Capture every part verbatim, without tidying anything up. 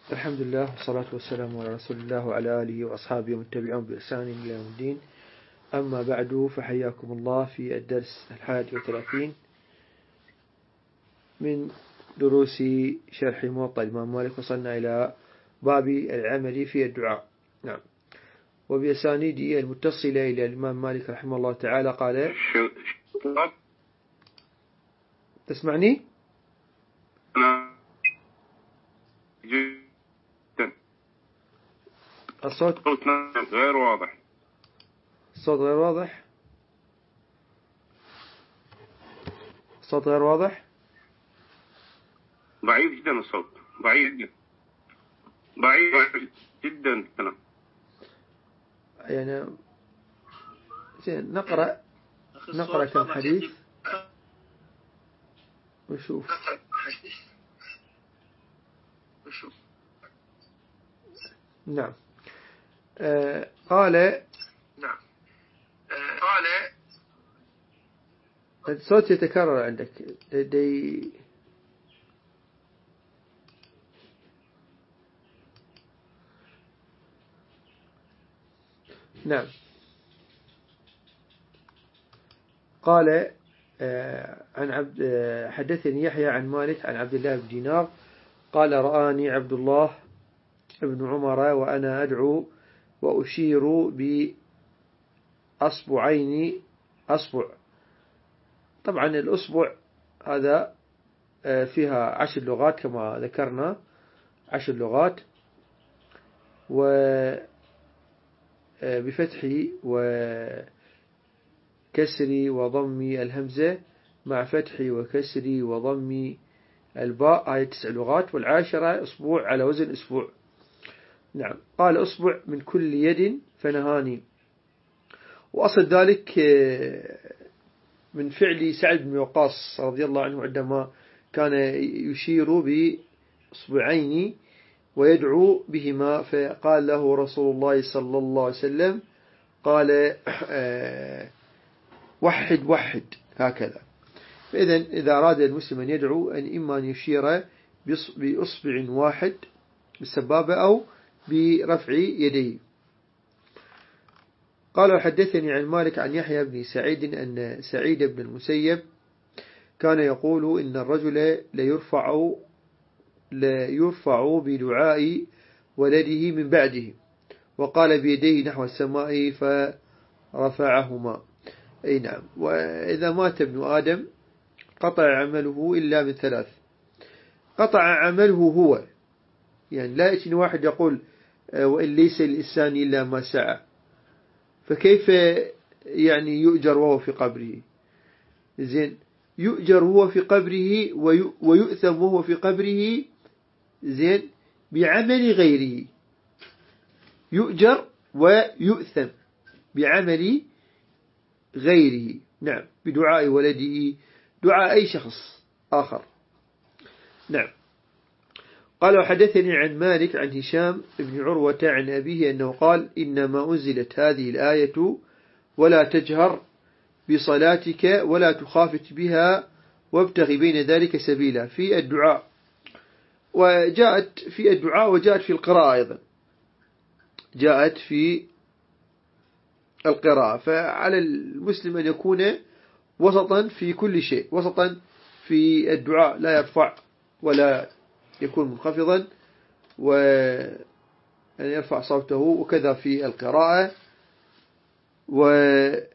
الحمد لله والصلاة والسلام على رسول الله وعلى آله وأصحابه ومن تبعهم بإحسان إلى يوم الدين. أما بعد، فحياكم الله في الدرس الحادي والثلاثين من دروس شرح موطأ الإمام مالك. وصلنا إلى باب العمل في الدعاء. نعم. وبأسانيده المتصلة إلى الإمام مالك رحمه الله تعالى قال: تسمعني؟ الصوت غير واضح. الصوت غير واضح. الصوت غير واضح. ضعيف جدا الصوت، ضعيف جدا ضعيف جدا الكلام. يعني زين، نقرأ نقرأ كم حديث ونشوف. نعم. آه قال نعم آه قال الصوت يتكرر عندك دي. نعم. قال آه عن عبد آه حدثني يحيى عن مالك عن عبد الله بن دينار قال: رآني عبد الله ابن عمر وأنا أدعو وأشير بأصبعين. أصبع، طبعا الأصبع هذا فيها عشر لغات كما ذكرنا، عشر لغات، وبفتح وكسر وضم الهمزة مع فتح وكسر وضم الباء، هاي تسع لغات، والعاشرة أسبوع على وزن أسبوع. نعم. قال: أصبع من كل يد فنهاني. وأصل ذلك من فعل سعد بن وقاص رضي الله عنه عندما كان يشير بأصبعين ويدعو بهما، فقال له رسول الله صلى الله عليه وسلم، قال: وحد وحد، هكذا. فإذا إذا أراد المسلم أن يدعو أن إما أن يشير بأصبع واحد بالسبابة أو برفع يديه. قال: وحدثني عن مالك عن يحيى بن سعيد أن سعيد بن المسيب كان يقول: إن الرجل ليرفع ليرفع بدعاء ولده من بعده، وقال بيديه نحو السماء فرفعهما. أي نعم. وإذا مات ابن آدم قطع عمله إلا من ثلاث: قطع عمله هو، يعني لا يأتي واحد يقول: وإن ليس الإنسان إلا ما سعى، فكيف يعني يؤجر وهو في قبره؟ زين، يؤجر هو في قبره ويؤثم وهو في قبره، زين، بعمل غيره. يؤجر ويؤثم بعمل غيره. نعم، بدعاء ولده، دعاء أي شخص آخر. نعم. قال: وحدثني عن مالك عن هشام بن عروة عن أبيه أنه قال: إنما أنزلت هذه الآية ولا تجهر بصلاتك ولا تخافت بها وابتغ بين ذلك سبيلا، في الدعاء، وجاءت في الدعاء وجاءت في القراءة أيضا، جاءت في القراءة. فعلى المسلم أن يكون وسطا في كل شيء، وسطا في الدعاء، لا يرفع ولا يكون منخفضا، وأن يرفع صوته، وكذا في القراءة، وكذا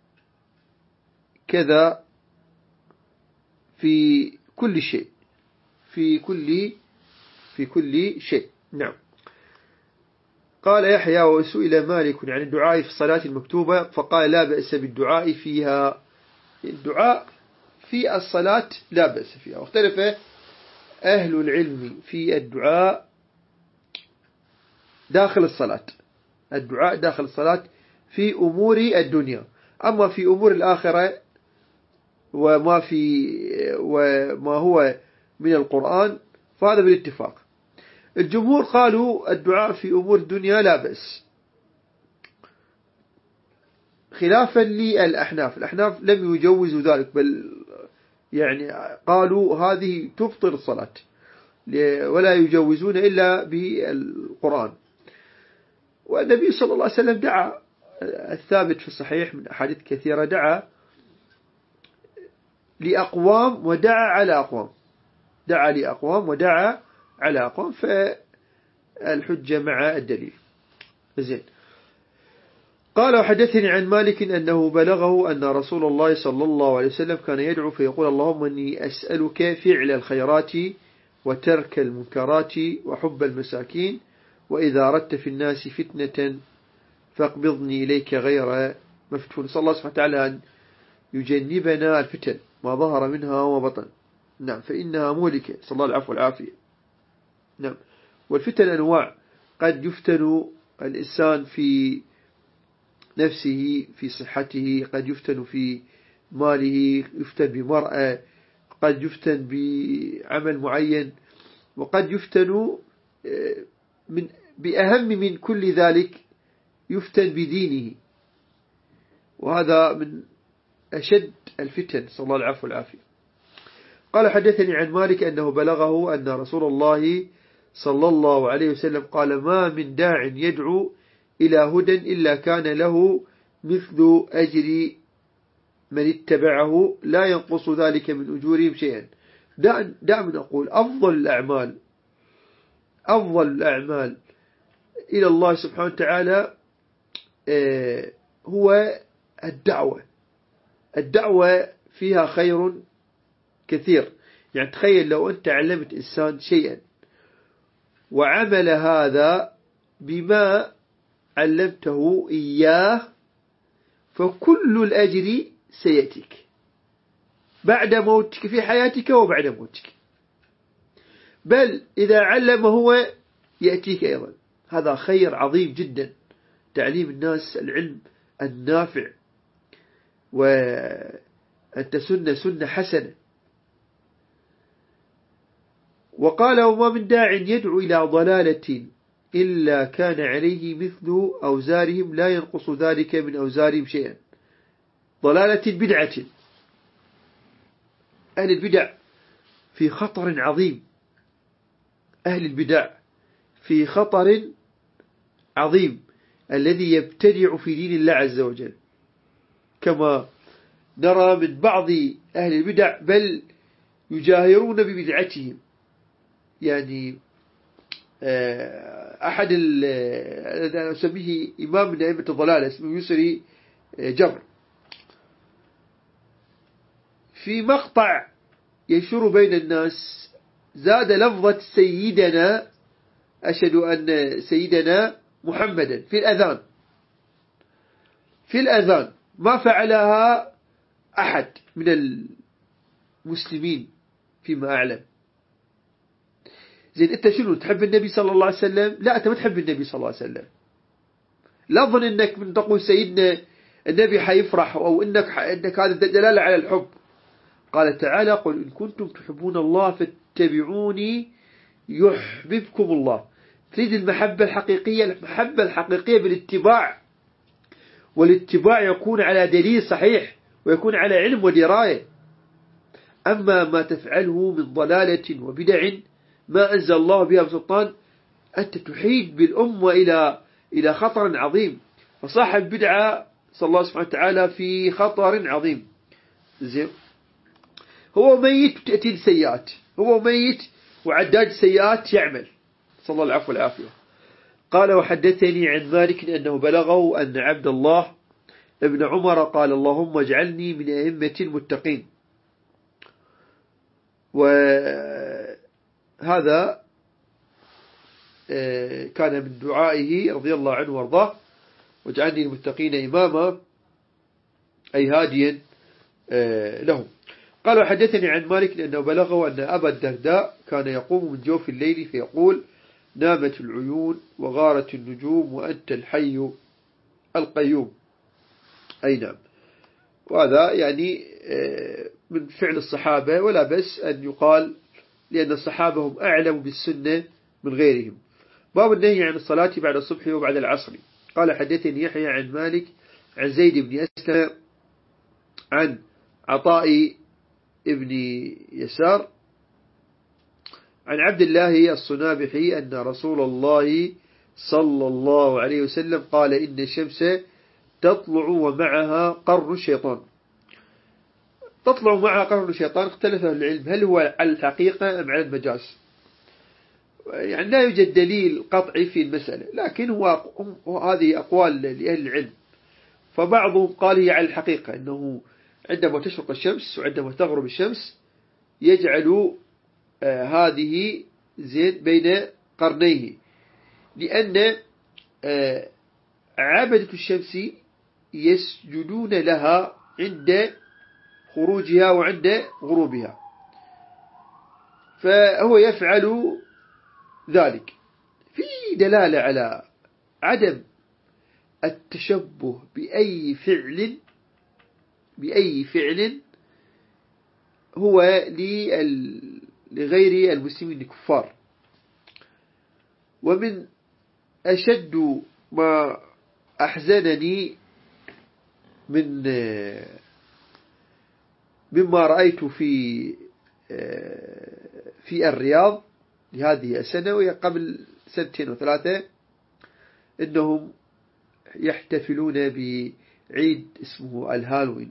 في كل شيء، في كل في كل شيء. نعم. قال يحيى: وسئل مالك عن الدعاء في الصلاة المكتوبة فقال: لا بأس بالدعاء فيها. الدعاء في الصلاة لا بأس فيها. واختلف أهل العلم في الدعاء داخل الصلاة، الدعاء داخل الصلاة في أمور الدنيا. أما في أمور الآخرة وما في وما هو من القرآن فهذا بالاتفاق. الجمهور قالوا الدعاء في أمور الدنيا لا بأس، خلافا للأحناف. الأحناف لم يجوزوا ذلك، بل يعني قالوا هذه تبطل الصلاة، ولا يجوزون إلا بالقرآن. والنبي صلى الله عليه وسلم دعا، الثابت في الصحيح من أحاديث كثيرة، دعا لأقوام ودعا على أقوام، دعا لأقوام ودعا على أقوام، فالحجة مع الدليل. زين. قال وحدثني عن مالك أنه بلغه أن رسول الله صلى الله عليه وسلم كان يدعو فيقول اللهم إني أسألك فعل الخيرات وترك المنكرات وحب المساكين، وإذا أردت في الناس فتنة فاقبضني إليك غير مفتون. صلى الله سبحانه وتعالى أن يجنبنا الفتن ما ظهر منها وما بطن. نعم، فإنها مهلكة، صلى الله العفو والعافية. نعم. والفتن أنواع، قد يفتن الإنسان في نفسه، في صحته، قد يفتن في ماله، يفتن بمرأة، قد يفتن بعمل معين، وقد يفتن من بأهم من كل ذلك يفتن بدينه، وهذا من أشد الفتن، صلى الله العفو والعافية. قال حدثني عن مالك أنه بلغه أن رسول الله صلى الله عليه وسلم قال ما من داع يدعو إلى هدى إلا كان له مثل أجر من اتبعه لا ينقص ذلك من أجورهم شيئا. دائما أقول أفضل الأعمال أفضل الأعمال إلى الله سبحانه وتعالى هو الدعوة. الدعوة فيها خير كثير. يعني تخيل لو أنت علمت إنسان شيئا وعمل هذا بما علمته إياه، فكل الأجر سيأتيك بعد موتك، في حياتك وبعد موتك، بل إذا علم هو يأتيك أيضا. هذا خير عظيم جدا، تعليم الناس العلم النافع، وأن تسن سنة حسنة. وقال وما من داع يدعو إلى ضلالة إلا كان عليه مثل أوزارهم لا ينقص ذلك من أوزارهم شيئا. ضلالة بدعة، أهل البدع في خطر عظيم، أهل البدع في خطر عظيم، الذي يبتدع في دين الله عز وجل، كما نرى من بعض أهل البدع بل يجاهرون ببدعتهم. يعني أحد الذي أسميه إمام من أئمة الضلالة اسمه يسري جبر، في مقطع يشور بين الناس زاد لفظة سيدنا، أشهد أن سيدنا محمدا في الأذان، في الأذان ما فعلها أحد من المسلمين فيما أعلم. زين، أنت شنو تحب النبي صلى الله عليه وسلم؟ لا، أنت ما تحب النبي صلى الله عليه وسلم. لا أظن أنك من تقول سيدنا النبي حيفرح، أو أنك, أنك هذا دلالة على الحب. قال تعالى قل إن كنتم تحبون الله فاتبعوني يحببكم الله. تريد المحبة الحقيقية، المحبة الحقيقية بالاتباع، والاتباع يكون على دليل صحيح ويكون على علم ودراية. أما ما تفعله من ضلالة وبدع ما أنزل الله بها بسلطان، أنت تحيد بالأمة إلى إلى خطر عظيم. فصاحب بدعة صلى الله سبحانه وتعالى في خطر عظيم. زين، هو ميت وتأتي السيئات، هو ميت وعداد سيئات يعمل، صلى الله العفو والعافية. قال وحدثني عن مالك أنه بلغه أن عبد الله ابن عمر قال اللهم اجعلني من أئمة المتقين. وهذا كان من دعائه رضي الله عنه وارضاه، واجعلني المتقين إماما، أي هاديا لهم. قال وحدثني عن مالك أنه بلغه أن أبا الدرداء كان يقوم من جوف الليل فيقول نامت العيون وغارت النجوم وأنت الحي القيوم. أي نعم. وهذا يعني من فعل الصحابة، ولا بس أن يقال، لأن الصحابة هم أعلم بالسنة من غيرهم. باب النهي عن الصلاة بعد الصبح وبعد العصر. قال حدثني يحيى عن مالك عن زيد بن أسلم عن عطاء ابن يسار عن عبد الله الصنابحي أن رسول الله صلى الله عليه وسلم قال إن الشمس تطلع ومعها قرن الشيطان. تطلع معها قرن الشيطان اختلف العلم هل هو على الحقيقة أم على المجاز. يعني لا يوجد دليل قطعي في المسألة، لكن هو هذه أقوال لأهل العلم. فبعضهم قال هي على الحقيقة أنه عندما تشرق الشمس وعندما تغرب الشمس يجعل آه هذه زين بين قرنيه، لأن آه عبدة الشمس يسجدون لها عند خروجها وعند غروبها، فهو يفعل ذلك. في دلالة على عدم التشبه بأي فعل بأي فعل هو لغير المسلمين الكفار. ومن أشد ما أحزنني من مما رأيت في في الرياض لهذه السنة وهي قبل سنتين وثلاثة، إنهم يحتفلون بعيد اسمه الهالوين.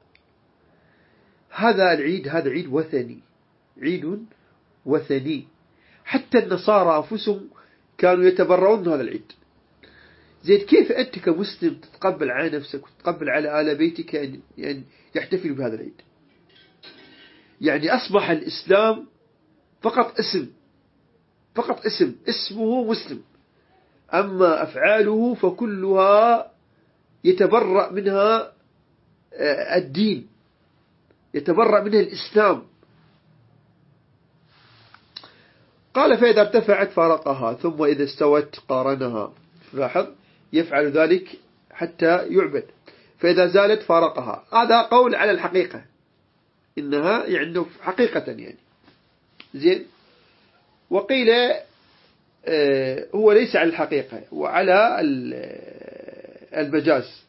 هذا العيد هذا عيد وثني، عيد وثني. حتى النصارى أنفسهم كانوا يتبرؤون من هذا العيد. زين كيف أنت كمسلم تتقبل على نفسك وتتقبل على آل بيتك أن يعني يحتفلوا بهذا العيد؟ يعني أصبح الإسلام فقط اسم، فقط اسم، اسمه مسلم، أما أفعاله فكلها يتبرأ منها الدين، يتبرأ منها الإسلام. قال فإذا ارتفعت فارقها ثم إذا استوت قارنها. لاحظ يفعل ذلك حتى يعبد. فإذا زالت فارقها. هذا قول على الحقيقة، إنها يعني حقيقة يعني زين. وقيل آه هو ليس على الحقيقة وعلى المجاز،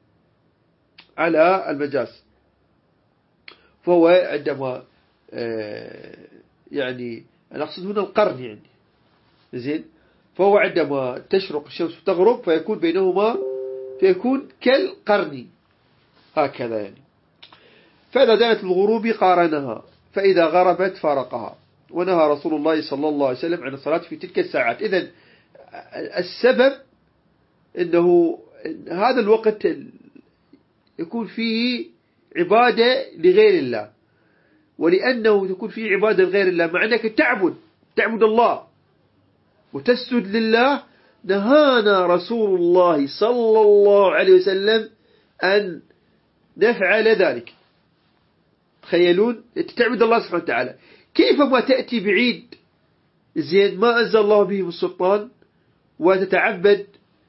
على المجاز. فهو عندما آه يعني أنا أقصد هنا القرن يعني زين. فهو عندما تشرق الشمس وتغرب فيكون بينهما فيكون كالقرن هكذا يعني. فإذا زالت الغروب قارنها، فإذا غربت فارقها. ونهى رسول الله صلى الله عليه وسلم عن الصلاة في تلك الساعات. إذن السبب أنه هذا الوقت يكون فيه عبادة لغير الله، ولأنه تكون فيه عبادة لغير الله مع أنك تعبد تعبد الله وتسجد لله، نهانا رسول الله صلى الله عليه وسلم أن نفعل ذلك. تخيلون تعبد الله سبحانه وتعالى، كيف ما تأتي بعيد زين ما أنزل الله به من سلطان وتتعبد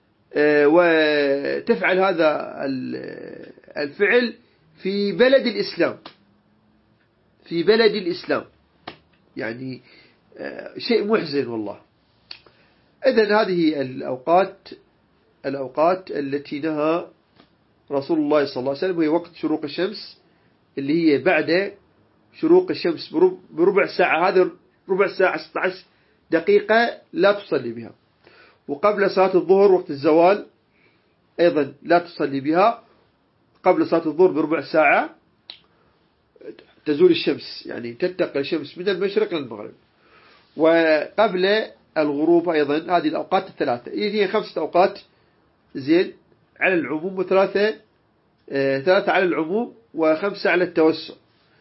وتفعل هذا الفعل في بلد الإسلام، في بلد الإسلام، يعني شيء محزن والله. إذن هذه الأوقات الأوقات التي نهى رسول الله صلى الله عليه وسلم، وهي وقت شروق الشمس اللي هي بعد شروق الشمس بربع ساعة. هذا ربع ساعة ستة عشر دقيقة لا تصلي بها. وقبل صلاة الظهر وقت الزوال أيضا لا تصلي بها. قبل صلاة الظهر بربع ساعة تزول الشمس، يعني تنتقل الشمس من المشرق للمغرب. وقبل الغروب أيضا. هذه الأوقات الثلاثة هي خمسة أوقات زين على العموم، وثلاثة آه ثلاثة على العموم وخمسة على التوسع.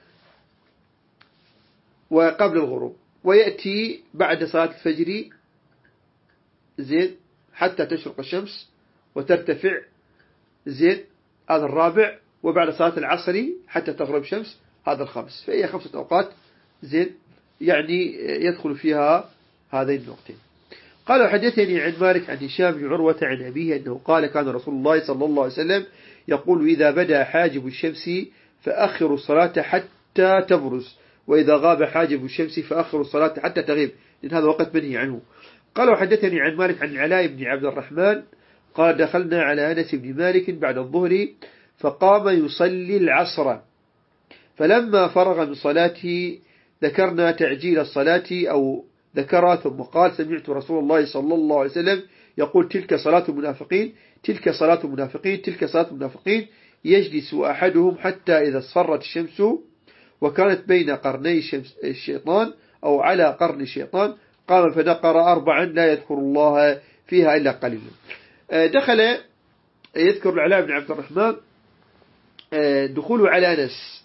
وقبل الغروب، ويأتي بعد صلاة الفجر زين حتى تشرق الشمس وترتفع زين هذا الرابع، وبعد صلاة العصر حتى تغرب الشمس هذا الخامس. فهي خمسة أوقات زين يعني يدخل فيها هذين الوقتين. قال حدثني عن مالك عن هشام بن عروة عن أبيه أنه قال كان رسول الله صلى الله عليه وسلم يقول إذا بدا حاجب الشمس فأخروا الصلاة حتى تبرز، وإذا غاب حاجب الشمس فأخروا الصلاة حتى تغيب، لأن هذا وقت منهي عنه. قال وحدثني عن مالك عن العلاء بن عبد الرحمن قال دخلنا على أنس بن مالك بعد الظهر فقام يصلي العصر، فلما فرغ من صلاته ذكرنا تعجيل الصلاة أو ذكر ثم قال سمعت رسول الله صلى الله عليه وسلم يقول تلك صلاة المنافقين تلك صلاة المنافقين تلك صلاة المنافقين يجلس أحدهم حتى إذا اصفرت الشمس وكانت بين قرني الشيطان أو على قرن الشيطان قام فنقر أربعا لا يذكر الله فيها إلا قليلا. دخل يذكر العلاء بن عبد الرحمن دخوله على أنس.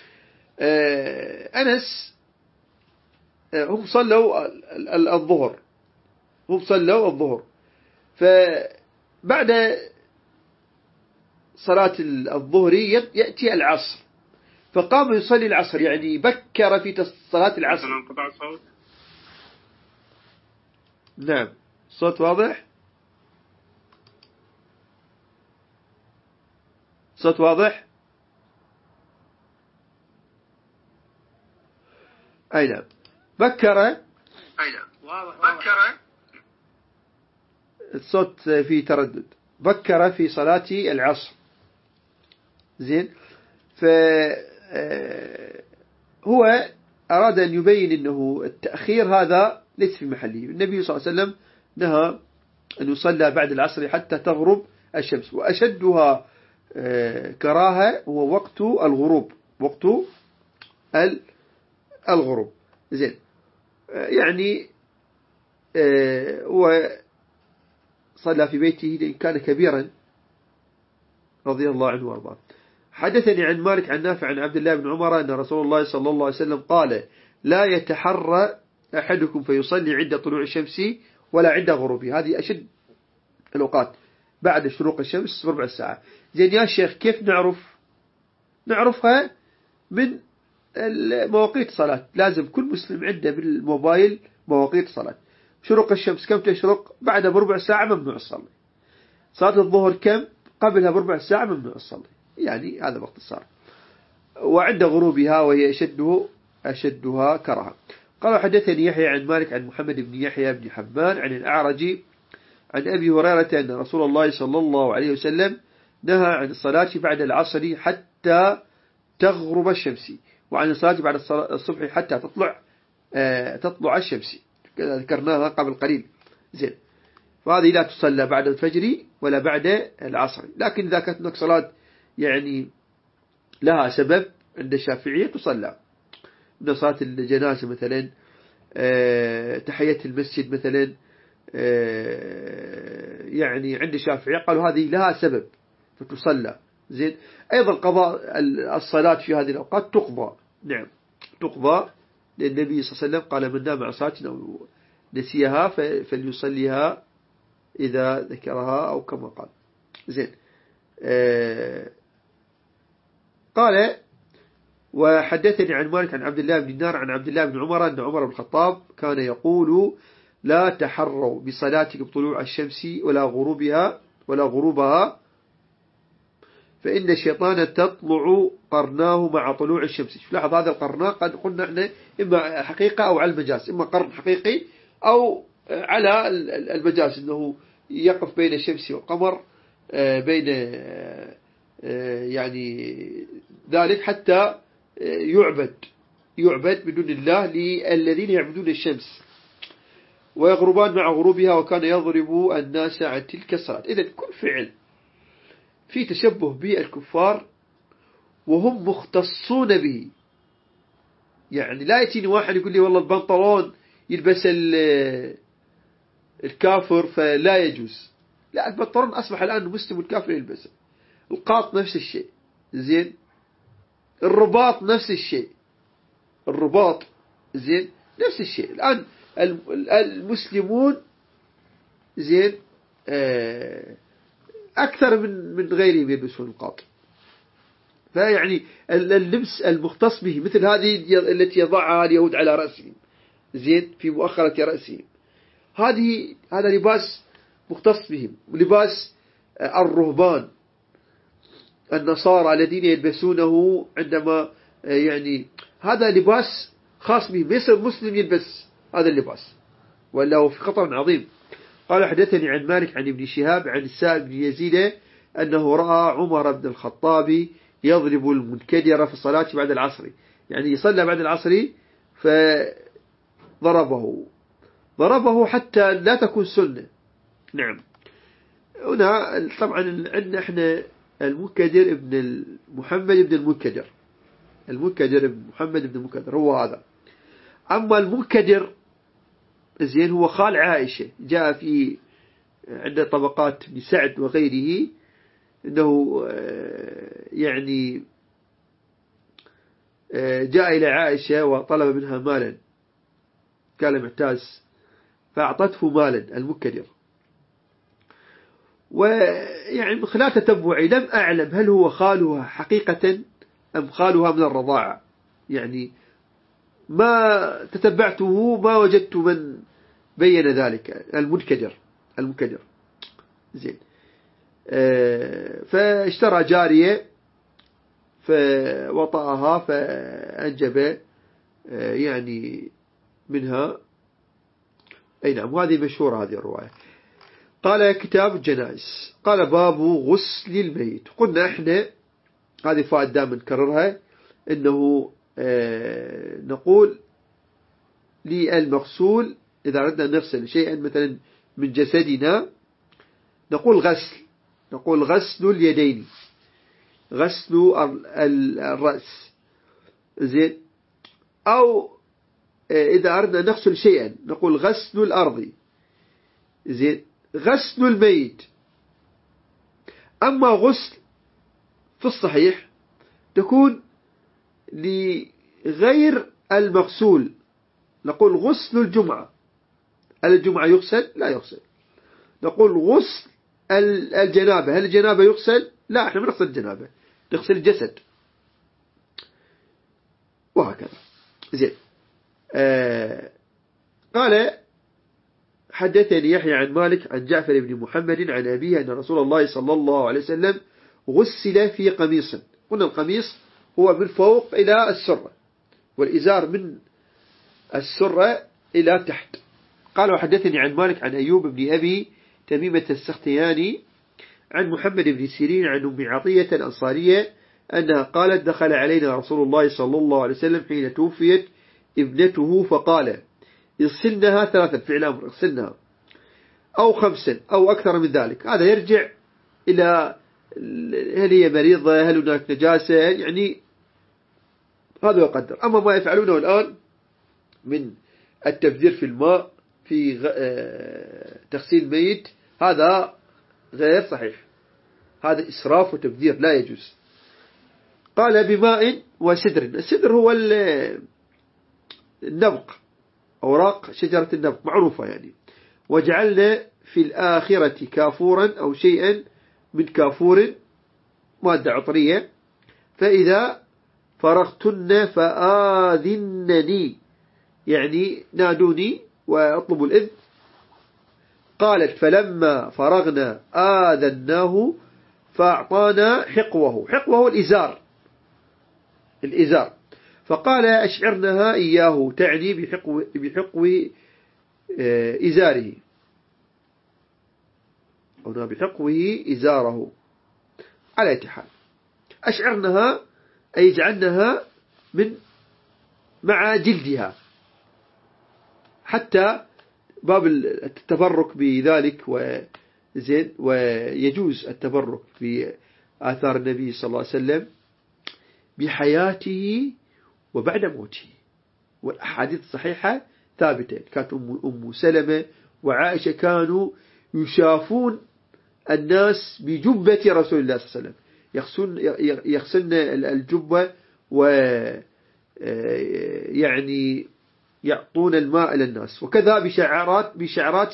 أنس هم صلوا الظهر هم صلوا الظهر فبعد صلاة الظهر يأتي العصر فقام يصلي العصر يعني بكر في صلاة العصر. نعم الصوت واضح صوت واضح أي نعم بكر أي نعم بكر الصوت فيه تردد بكر في صلاة العصر زين. فهو أراد أن يبين أنه التأخير هذا ليس في محله. النبي صلى الله عليه وسلم نهى أن يصلى بعد العصر حتى تغرب الشمس وأشدها كراهة هو وقت الغروب وقت الغروب زين. يعني هو صلى في بيته لأن كان كبيرا رضي الله عنه وارضاه. حدثني عن مالك عن نافع عن عبد الله بن عمر أن رسول الله صلى الله عليه وسلم قال لا يتحرى أحدكم فيصلي عند طلوع الشمس ولا عند غروبها. هذه أشد الأوقات بعد شروق الشمس بربع ساعة. زين يا شيخ كيف نعرف نعرفها من مواقيت الصلاة؟ لازم كل مسلم عنده بالموبايل مواقيت الصلاة. شروق الشمس كم تشرق؟ بعدها بربع ساعة ممنوع الصلاة. صلاة الظهر كم؟ قبلها بربع ساعة ممنوع الصلاة. يعني هذا باختصار. وعند غروبها وهي أشده أشدها كرها. قال حدثني يحيى عن مالك عن محمد بن يحيى بن حبان عن الأعرج عن أبي هريرة أن رسول الله صلى الله عليه وسلم نهى عن الصلاة بعد العصر حتى تغرب الشمس وعن الصلاة بعد الصبح حتى تطلع تطلع الشمس كذا ذكرناها قبل قليل زين. فهذه لا تصلى بعد الفجر ولا بعد العصر. لكن إذا كانت هناك صلاة يعني لها سبب عند الشافعية تصلى من صلاة الجنازة مثلا تحية المسجد مثلا يعني عند الشافعية قالوا هذه لها سبب فتصلى زين. أيضا قضاء الصلاة في هذه الأوقات تقضى نعم تقضى لأن النبي صلى الله عليه وسلم قال من نام عن صلاة أو نسيها فليصليها إذا ذكرها أو كما قال زين. آه قال وحدثني عن مالك عن عبد الله بن دينار عن عبد الله بن عمر أن عمر بن الخطاب كان يقول لا تحروا بصلاتك بطلوع الشمس ولا غروبها ولا غروبها فإن الشيطان تطلع قرناه مع طلوع الشمس. لاحظ هذا القرناء قد قلنا احنا إما حقيقة أو على المجاز إما قرن حقيقي أو على المجاز أنه يقف بين الشمس والقمر بين يعني ذلك حتى يعبد يعبد بدون الله للذين يعبدون الشمس ويغربان مع غروبها وكان يضرب الناس عن تلك الصلاة. إذن كل فعل في تشبه بالكفار وهم مختصون به. يعني لا يأتيني واحد يقول لي والله البنطلون يلبس الكافر فلا يجوز. لا البنطلون أصبح الآن المسلم والكافر يلبسه. القاط نفس الشيء زين. الرباط نفس الشيء الرباط زين نفس الشيء. الآن المسلمون زين أكثر من من غيرهم يلبسون القاط. فيعني اللبس المختص به مثل هذه التي يضعها اليهود على رأسهم زين في مؤخرة رأسهم هذه هذا لباس مختص بهم. لباس الرهبان النصارى الذين يلبسونه عندما يعني هذا لباس خاص بهم. ليس المسلم يلبس هذا اللباس ولا هو في خطر عظيم. قال حدثني عن مالك عن ابن شهاب عن السائب بن يزيد أنه رأى عمر بن الخطاب يضرب المنكدر في الصلاة بعد العصر. يعني يصلى بعد العصر فضربه ضربه حتى لا تكون سنة. نعم. هنا طبعا عندنا احنا المنكدر ابن محمد ابن المنكدر، المنكدر ابن محمد ابن المنكدر هو هذا. أما المنكدر زين هو خال عائشة، جاء في عند طبقات ابن سعد وغيره أنه يعني جاء إلى عائشة وطلب منها مالا، قال معتاز فأعطته مالا المنكدر. ويعني من خلال تتبعي لم أعلم هل هو خالها حقيقة أم خالها من الرضاعة، يعني ما تتبعته ما وجدت من بين ذلك. المنكدر المنكدر زين. فاشترى جارية فوطأها فأنجب يعني منها. أي نعم، وهذه مشهورة هذه الرواية. قال كتاب الجنائز، قال باب غسل الميت. قلنا احنا هذه فائدة دائما نكررها، انه اه نقول للمغسول اذا اردنا نغسل شيئا مثلا من جسدنا نقول غسل، نقول غسل اليدين، غسل الرأس زين. او اذا اردنا نغسل شيئا نقول غسل الارض زين، غسل الميت. أما غسل في الصحيح تكون لغير المغسول، نقول غسل الجمعة. هل الجمعة يغسل؟ لا يغسل. نقول غسل الجنابة، هل الجنابة يغسل؟ لا، احنا ما نغسل الجنابة، نغسل الجسد، وهكذا زين. آه قال حدثني يحيى عن مالك عن جعفر بن محمد عن أبيه أن رسول الله صلى الله عليه وسلم غسل في قميص. قلنا القميص هو من فوق إلى السرة، والإزار من السرة إلى تحت. قال وحدثني عن مالك عن أيوب بن أبي تميمة السختياني عن محمد بن سيرين عن أم عطية الأنصارية أنها قالت دخل علينا رسول الله صلى الله عليه وسلم حين توفيت ابنته فقال اغسلنها ثلاثا، فعل أمر، اغسلنها، أو خمسا أو أكثر من ذلك. هذا يرجع إلى هل هي مريضة، هل هناك نجاسة، يعني هذا يقدر. أما ما يفعلونه الآن من التبذير في الماء في تغسيل ميت هذا غير صحيح، هذا إسراف وتبذير لا يجوز. قال بماء وسدر. السدر هو النبق، أوراق شجرة النبق معروفة يعني. وجعلنا في الآخرة كافورا أو شيئا من كافور، مادة عطرية، فإذا فرغتن فآذنني، يعني نادوني واطلبوا الإذن. قالت فلما فرغنا آذناه فأعطانا حقوه، حقوه الإزار، الإزار. فقال أشعرنها إياه، تعني بحقو, بحقو إزاره، أو بحقوه إزاره. على اتحال أشعرنها أي جعلنها من مع جلدها، حتى باب التبرك بذلك وزين، ويجوز التبرك بآثار النبي صلى الله عليه وسلم بحياته وبعد موته. والأحاديث الصحيحة ثابتة، كانت أم سلمة وعائشة كانوا يشافون الناس بجبة رسول الله صلى الله عليه وسلم، يغسلن الجبة ويعني يعطون الماء للناس. وكذا بشعرات بشعرات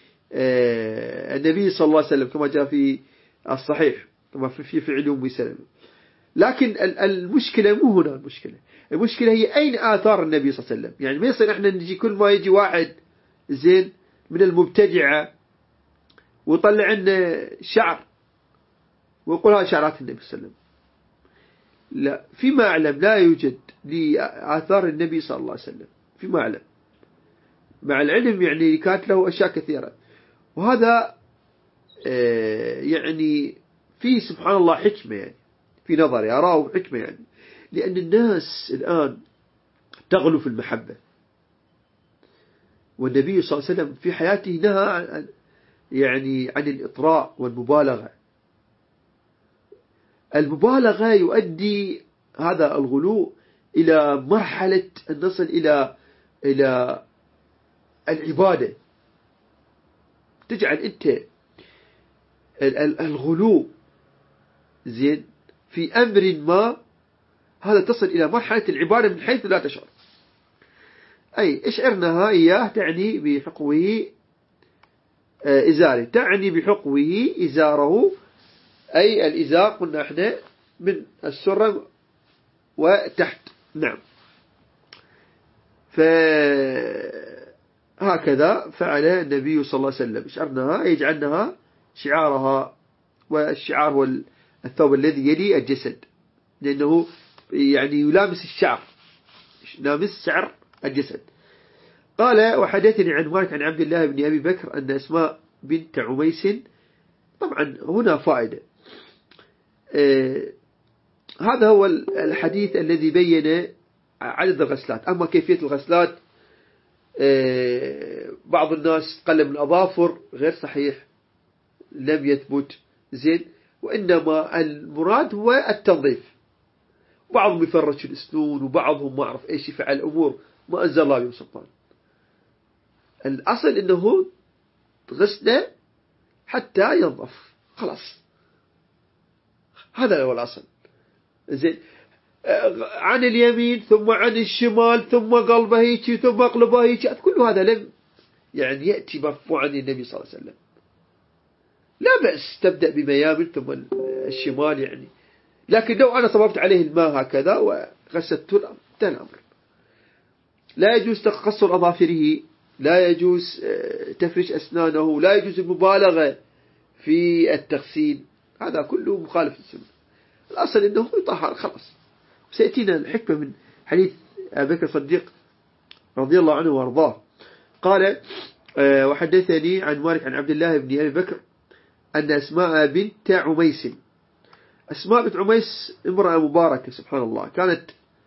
النبي صلى الله عليه وسلم كما جاء في الصحيح، كما في فعل أم سلمة. لكن المشكلة مو هنا، المشكلة المشكلة هي أين آثار النبي صلى الله عليه وسلم. يعني ما يصير احنا نجي كل ما يجي واحد زين من المبتدعة ويطلع لنا شعر ويقول هذا شعرات النبي صلى الله عليه وسلم. لا، فيما أعلم لا يوجد لآثار النبي صلى الله عليه وسلم فيما أعلم، مع العلم يعني كانت له أشياء كثيرة. وهذا يعني في سبحان الله حكمة، يعني في نظري أراه حكمة، يعني لأن الناس الآن تغلو في المحبة. والنبي صلى الله عليه وسلم في حياته نهى عن يعني عن الإطراء والمبالغة. المبالغة يؤدي هذا الغلو إلى مرحلة أن نصل إلى إلى العبادة، تجعل أنت الغلو زين في أمر ما، هذا تصل إلى مرحلة العبادة من حيث لا تشعر. أي اشعرناها إياه تعني بحقوه إزاره، تعني بحقوه إزاره، أي الإزار قلنا احنا من السرة وتحت. نعم. فهكذا فعل النبي صلى الله عليه وسلم، اشعرناها يجعلناها شعارها، والشعار هو الثوب الذي يلي الجسد، لأنه يعني يلامس الشعر، يلامس شعر الجسد. قال وحدثني عن مالك عن عبد الله بن أبي بكر أن أسماء بنت عميس، طبعا هنا فائدة. آه هذا هو الحديث الذي بين عدد الغسلات. أما كيفية الغسلات، آه بعض الناس قلم الأظافر، غير صحيح، لم يثبت زين، وإنما المراد هو التنظيف. بعضهم يفرش الأسنون، وبعضهم ما أعرف إيش يفعل أمور ما أنزل الله بهم سلطان. الأصل إنه غسله حتى ينظف، خلاص، هذا هو الأصل. زين، عن اليمين ثم عن الشمال ثم قلبه هيك ثم قلبه هيك، كل هذا لم يعني يأتي مرفوعا عن النبي صلى الله عليه وسلم. لا بأس تبدأ بميامن ثم الشمال يعني، لكن لو أنا صببت عليه الماء هكذا وغسلت الأمر. لا يجوز تقصر أظافره، لا يجوز تفرش أسنانه، لا يجوز المبالغة في التغسيل، هذا كله مخالف للسنة. الأصل أنه يطهر خلاص. سيأتينا الحكمة من حديث أبي بكر الصديق رضي الله عنه وارضاه. قال وحدثني عن مالك عن عبد الله بن أبي بكر أن أسماء بنت عميس، أسماء بنت عميس امرأة مباركة سبحان الله، كانت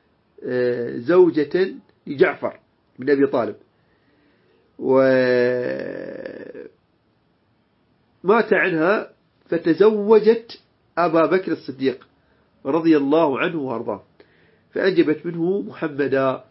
زوجة لجعفر بن أبي طالب، ومات عنها فتزوجت أبا بكر الصديق رضي الله عنه وارضاه، فأنجبت منه محمدا.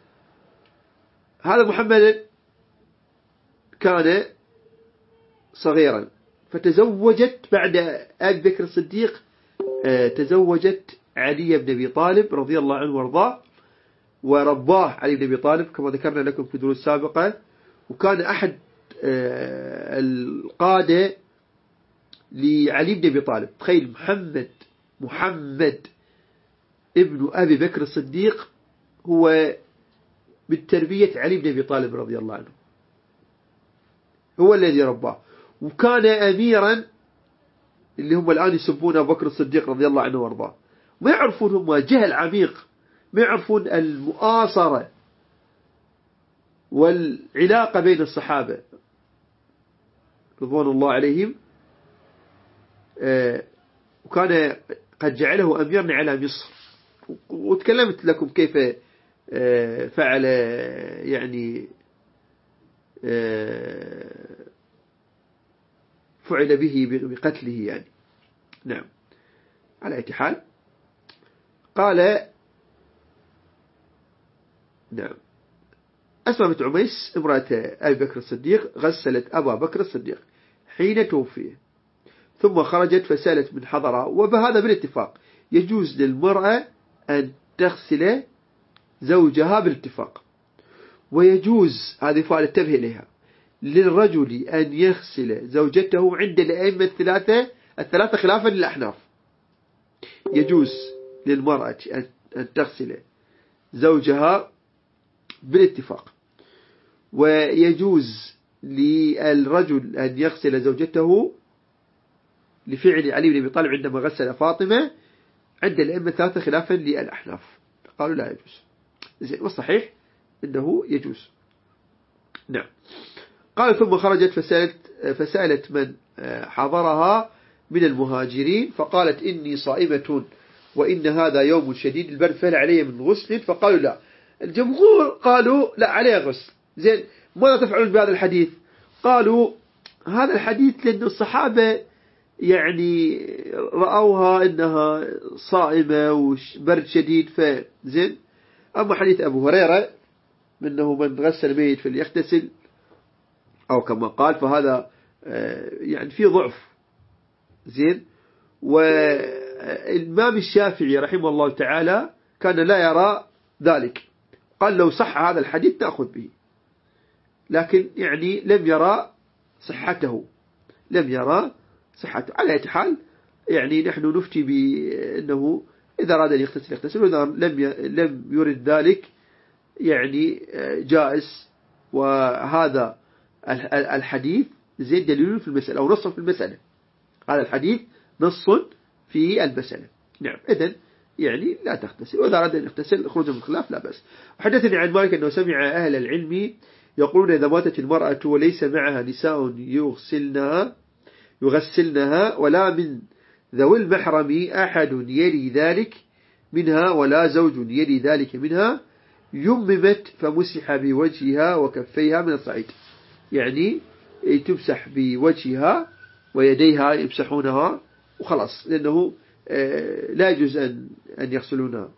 هذا محمد كان صغيرا، فتزوجت بعد أبي بكر الصديق، تزوجت علي بن أبي طالب رضي الله عنه وارضاه، ورباه علي بن أبي طالب كما ذكرنا لكم في دروس سابقة، وكان أحد القادة لعلي بن أبي طالب. تخيل محمد محمد ابن أبي بكر الصديق هو من تربية علي بن أبي طالب رضي الله عنه، هو الذي رباه، وكان أميرا، اللي هم الآن يسبون أبو بكر الصديق رضي الله عنه وارضاه، ما يعرفون، هم جهل عميق، ما يعرفون المؤاصرة والعلاقة بين الصحابة رضوان الله عليهم. وكان قد جعله أميرا على مصر، وتكلمت لكم كيف فعل يعني فعل به بقتله يعني. نعم، على أي حال قال نعم أسماء بنت عميس امرأة أبي بكر الصديق غسلت أبا بكر الصديق حين توفي، ثم خرجت فسالت من حضرها. وبهذا بالاتفاق يجوز للمرأة أن تغسل زوجها بالاتفاق، ويجوز، هذه فائدة تنتبه إليها، للرجل أن يغسل زوجته عند الأئمة الثلاثة الثلاثة خلافا للأحناف. يجوز للمرأة أن تغسل زوجها بالاتفاق، ويجوز للرجل أن يغسل زوجته لفعل علي بن أبي طالب عندما غسل فاطمة عند الأئمة الثلاثة خلافا للأحناف، قالوا لا يجوز. زين، والصحيح إنه يجوز. نعم. قال ثم خرجت فسألت, فسألت من حضرها من المهاجرين فقالت إني صائمة وإن هذا يوم شديد البرد فهل علي من غسل؟ فقالوا لا، الجمهور قالوا لا عليه غسل. زين، ماذا تفعلون بهذا الحديث؟ قالوا هذا الحديث لأن الصحابة يعني رأوها إنها صائمة وبرد شديد فزين. أما حديث أبو هريرة منه من غسل ميت فليغتسل أو كما قال، فهذا يعني في ضعف. زين. والإمام الشافعي رحمه الله تعالى كان لا يرى ذلك، قال لو صح هذا الحديث نأخذ به، لكن يعني لم يرى صحته لم يرى صحته. على أي حال يعني نحن نفتي بأنه إذا أراد أن يغتسل يغتسل، وإذا لم لم يرد ذلك يعني جائز. وهذا الحديث زين دليل في المسألة أو نص في المسألة. هذا الحديث نص في المسألة. نعم، إذن يعني لا تغتسل، وإذا أراد أن يغتسل خروج من الخلاف لا بأس. وحدثني عن مالك أنه سمع أهل العلم يقولون إذا ماتت المرأة وليس معها نساء يغسلنها يغسلنها ولا من ذوي المحرم أحد يلي ذلك منها ولا زوج يلي ذلك منها، يممت فمسح بوجهها وكفيها من الصعيد. يعني تمسح بوجهها ويديها يمسحونها وخلاص، لأنه لا يجوز أن أن يغسلونها.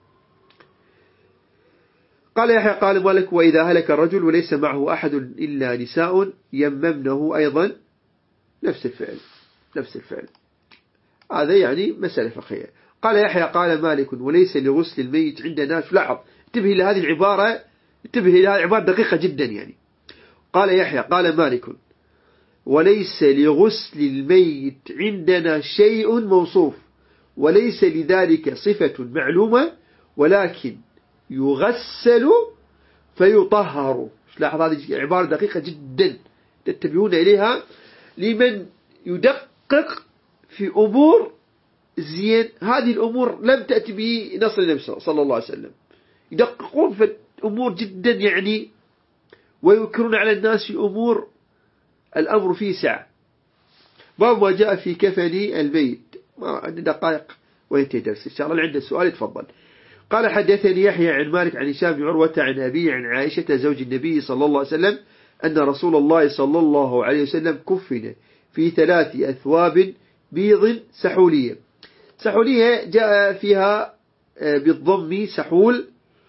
قال يحيى قال مالك وإذا هلك الرجل وليس معه أحد إلا نساء يممنه أيضا نفس الفعل نفس الفعل. هذا يعني مسألة فقهية. قال يحيى قال مالك وليس لغسل الميت عندنا. لاحظ، انتبه لهذه العبارة انتبه لهذه العبارة دقيقة جدا. يعني قال يحيى قال مالك وليس لغسل الميت عندنا شيء موصوف وليس لذلك صفة معلومة ولكن يغسل فيطهر. لاحظ هذه عبارة دقيقة جدا تتبعون إليها لمن يدقق في أمور زين. هذه الأمور لم تأتي به نص النبي صلى الله عليه وسلم. يدققون في الأمور جدا يعني، ويذكرون على الناس في أمور الأمر فيه سعة. باب ما جاء في كفن البيت. ما عندنا دقائق وينتهي درس إن شاء الله. اللي عنده سؤال يتفضل. قال حدثني يحيى عن مالك عن هشام بن عروة عن أبي عن عائشة زوج النبي صلى الله عليه وسلم أن رسول الله صلى الله عليه وسلم كفن في ثلاث أثواب بيض سحولية. سحولية جاء فيها بالضم سحول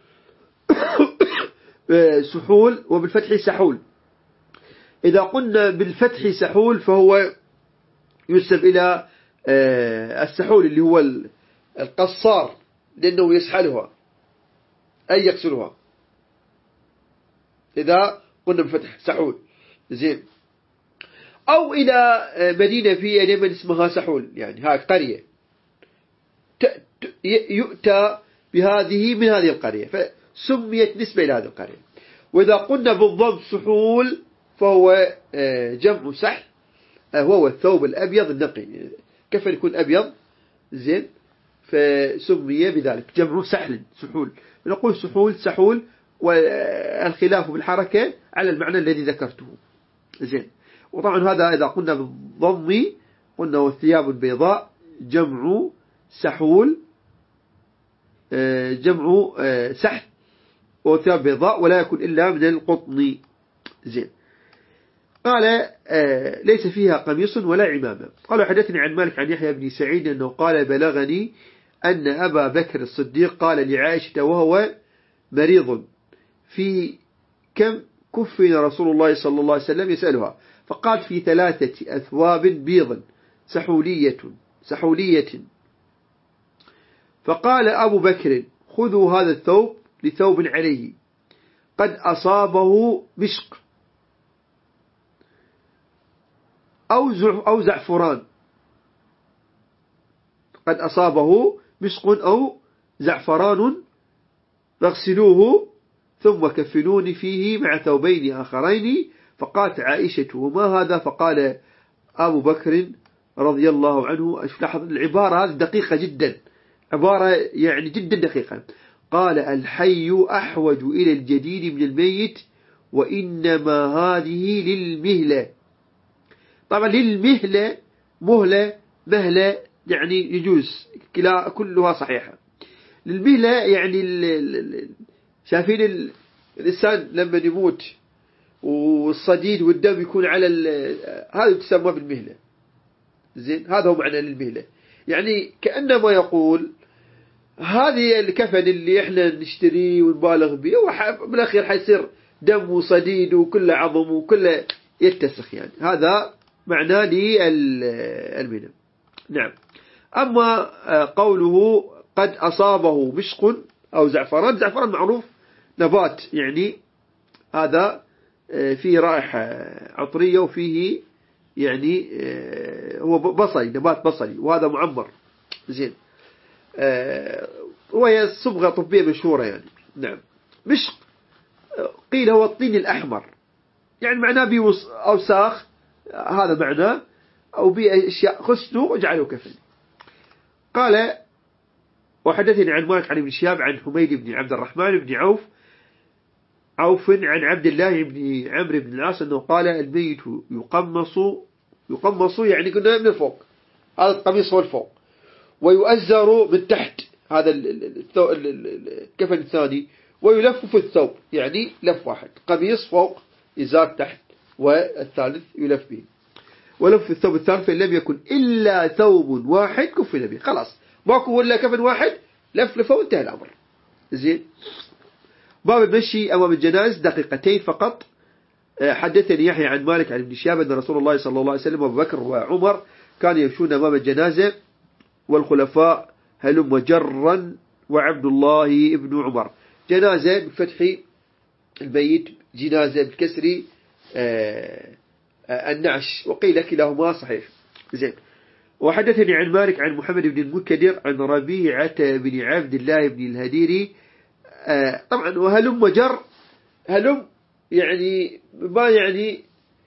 سحول وبالفتح سحول. إذا قلنا بالفتح سحول فهو ينسب إلى السحول اللي هو القصار، لأنه يسحلها أي يغسلها. إذا قلنا بفتح سحول زين. أو إلى مدينة في اليمن اسمها سحول، يعني هاي قرية يؤتى بهذه من هذه القرية فسميت نسبة إلى هذه القرية. وإذا قلنا بالضم سحول فهو جمع سحل، هو الثوب الأبيض النقي، كفن يكون أبيض زين فسمي بذلك جمع سحل سحول. نقول سحول سحول، والخلاف بالحركة على المعنى الذي ذكرته زين. وطبعا هذا إذا قلنا بالضم قلنا والثياب بيضاء جمع سحول جمع سحل وثياب بيضاء ولا يكون إلا من القطن زين. قال ليس فيها قميص ولا عمامة. قالوا حدثني عن مالك عن يحيى بن سعيد أنه قال بلغني أن أبا بكر الصديق قال لعائشة وهو مريض في كم كفن رسول الله صلى الله عليه وسلم يسألها، فقال في ثلاثة أثواب بيض سحولية سحولية. فقال أبو بكر خذوا هذا الثوب لثوب عليه قد أصابه مشق أو زعفران قد أصابه مشق أو زعفران فاغسلوه ثم كفنوني فيه مع ثوبين آخرين. فقالت عائشة وما هذا؟ فقال أبو بكر رضي الله عنه. لاحظ العبارة هذه دقيقة جدا، عبارة يعني جدا دقيقة. قال الحي أحوج إلى الجديد من الميت وإنما هذه للمهلة. طبعا للمهلة مهلة مهلة يعني يجوز كلا كلها صحيحة. للمهلة يعني شايفين ال... الإنسان لما يموت والصديد والدم يكون على هذا تسمى بالمهلة. زين، هذا هو معنى للمهلة. يعني كأنما يقول هذه الكفن اللي احنا نشتريه ونبالغ به بالأخير حيصير دم وصديد وكله عظم وكله يتسخ، يعني هذا معناه للمهلة. نعم. أما قوله قد أصابه مشق أو زعفران، زعفران معروف نبات، يعني هذا فيه رائحة عطرية وفيه يعني هو بصلي، نبات بصلي، وهذا معمر. زين، وهي صبغة طبية مشهورة يعني. نعم. مشق قيل هو الطين الأحمر، يعني معناه بأوساخ، هذا معناه، أو بأشياء خسنوا وجعلوا كفن. قال وحدثني عن مالك عن ابن شهاب عن حميد بن عبد الرحمن بن عوف عوف عن عبد الله بن عمرو بن العاص أنه قال الميت يقمص يقمص يعني كنا من فوق، هذا القميص هو الفوق، ويؤزر من تحت، هذا الكفن الثاني، ويلف في الثوب، يعني لف واحد، قميص فوق إزار تحت، والثالث يلف به، ولف في الثوب الثالث فإن لم يكن إلا ثوب واحد كفن به، خلاص ماكو إلا كفن واحد، لف لفه وانتهى الأمر. زين. باب المشي أمام الجنائز دقيقتين فقط. حدثني يحيى عن مالك عن ابن شهاب أن رسول الله صلى الله عليه وسلم وأبو بكر وعمر كانوا يمشون أمام الجنازة، والخلفاء هلم جرا وعبد الله ابن عمر. جنازة بفتح البيت، جنازة بالكسر النعش، وقيل كلاهما صحيح. زين. وحدثني عن مالك عن محمد بن المكدر عن ربيعة بن عبد الله بن الهديري. طبعا وهلم جر، هلم يعني ما يعني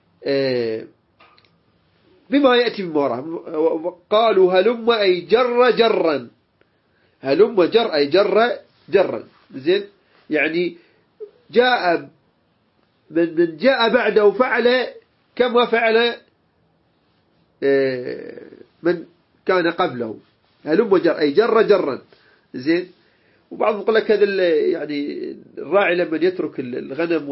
بما يأتي من وراء، قالوا هلم أي جر جرا، هلم جر أي جر جرا. زين، يعني جاء من, من جاء بعده فعل كما فعل من كان قبله، هلم جر أي جر جرا. زين. وبعضهم يقول لك هذا يعني الراعي لما يترك الغنم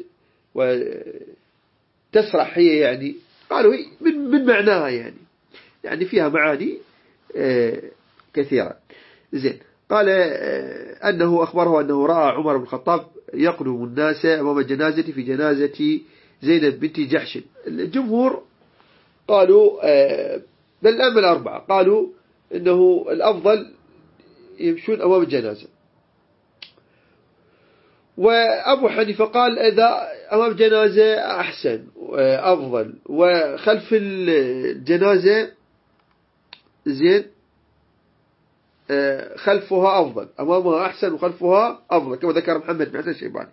وتسرح هي، يعني قالوا من من معناها، يعني يعني فيها معاني كثيرة. زين. قال أنه أخبره أنه رأى عمر بن الخطاب يقدم الناس أمام الجنازة في جنازة زينب بنت جحش. الجمهور قالوا بل الأئمة الأربعة قالوا إنه الأفضل يمشون أمام الجنازة، وأبو حنيفة قال إذا أمام الجنازة أحسن أفضل، وخلف الجنازة زين خلفها أفضل، أمامها أحسن وخلفها أفضل، كما ذكر محمد بن حسن الشيباني.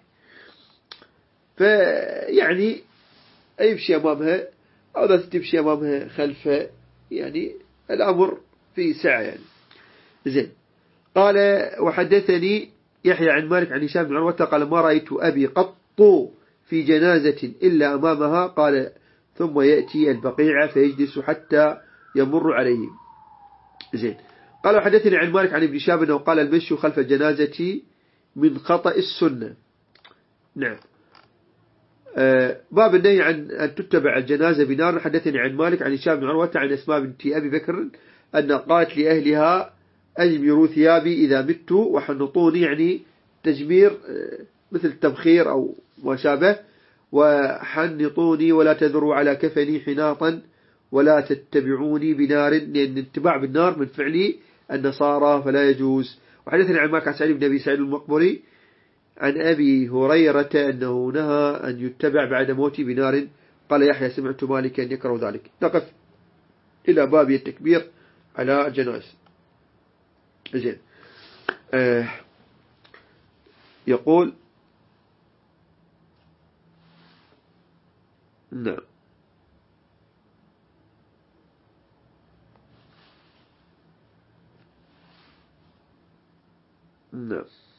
فيعني يمشي أمامها أو لا تمشي أمامها خلفها، يعني الأمر فيه سعة يعني. زين. قال وحدثني يحيى عن مالك عن هشام بن عروة قال ما رأيت أبي قط في جنازة إلا أمامها، قال ثم يأتي البقيع فيجلس حتى يمر عليه. زين. قال وحدثني عن مالك عن ابن شهاب أنه قال المشي خلف الجنازة من خطأ السنة. نعم. آه باب النهي عن أن تتبع الجنازة بنار. حدثني عن مالك عن هشام بن عروة عن أسماء بنت أبي بكر أن قالت لأهلها أجمروا ثيابي إذا مت وحنطوني، يعني تجمير مثل التبخير أو ما شابه، وحنطوني ولا تذروا على كفني حناطا ولا تتبعوني بنار، لأن الاتباع بالنار من فعل النصارى فلا يجوز. وحدثني عن مالك عن سعيد بن أبي سعيد المقبري عن أبي هريرة أنه نهى أن يتبع بعد موتي بنار. قال يحيى سمعت مالكا يكره ذلك. نقف إلى باب التكبير على الجنائز. زين. آه يقول نعم نعم